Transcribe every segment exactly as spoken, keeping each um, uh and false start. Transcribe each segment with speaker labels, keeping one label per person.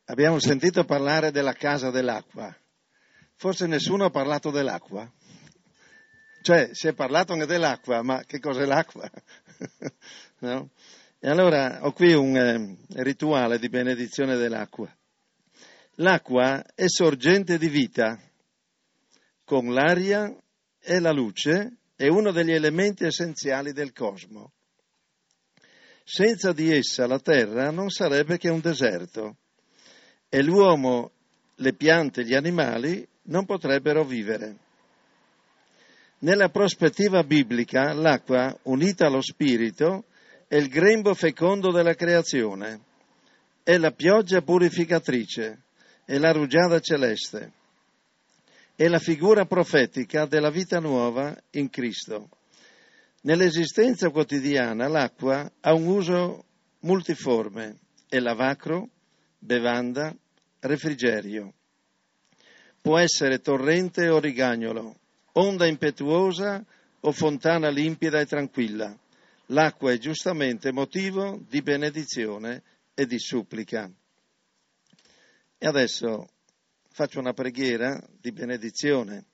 Speaker 1: Abbiamo sentito parlare della casa dell'acqua. Forse nessuno ha parlato dell'acqua. Cioè, si è parlato anche dell'acqua, ma che cos'è l'acqua? No? E allora ho qui un eh, rituale di benedizione dell'acqua. L'acqua è sorgente di vita, con l'aria e la luce, è uno degli elementi essenziali del cosmo. Senza di essa la terra non sarebbe che un deserto e l'uomo, le piante e gli animali non potrebbero vivere. Nella prospettiva biblica, l'acqua, unita allo spirito, è il grembo fecondo della creazione, è la pioggia purificatrice, è la rugiada celeste, è la figura profetica della vita nuova in Cristo. Nell'esistenza quotidiana l'acqua ha un uso multiforme, è lavacro, bevanda, refrigerio. Può essere torrente o rigagnolo, onda impetuosa o fontana limpida e tranquilla. L'acqua è giustamente motivo di benedizione e di supplica. E adesso faccio una preghiera di benedizione.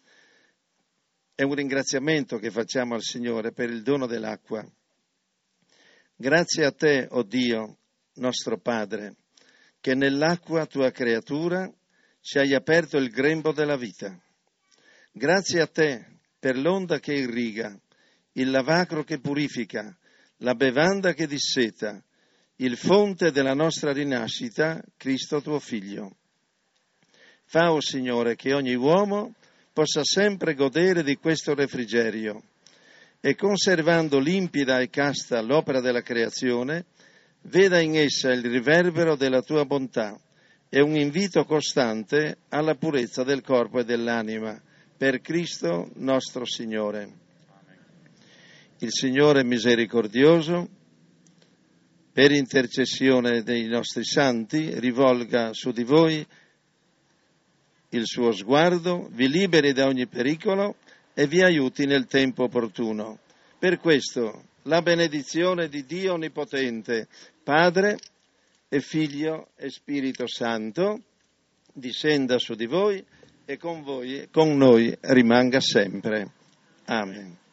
Speaker 1: È un ringraziamento che facciamo al Signore per il dono dell'acqua. Grazie a te, o Dio, nostro Padre, che nell'acqua, tua creatura, ci hai aperto il grembo della vita. Grazie a te per l'onda che irriga, il lavacro che purifica, la bevanda che disseta, il fonte della nostra rinascita, Cristo tuo Figlio. Fa, o Signore, che ogni uomo possa sempre godere di questo refrigerio e, conservando limpida e casta l'opera della creazione, veda in essa il riverbero della tua bontà e un invito costante alla purezza del corpo e dell'anima, per Cristo nostro Signore. Il Signore misericordioso, per intercessione dei nostri santi, rivolga su di voi il suo sguardo, vi liberi da ogni pericolo e vi aiuti nel tempo opportuno. Per questo la benedizione di Dio Onnipotente, Padre e Figlio e Spirito Santo, discenda su di voi e con voi, con noi rimanga sempre. Amen.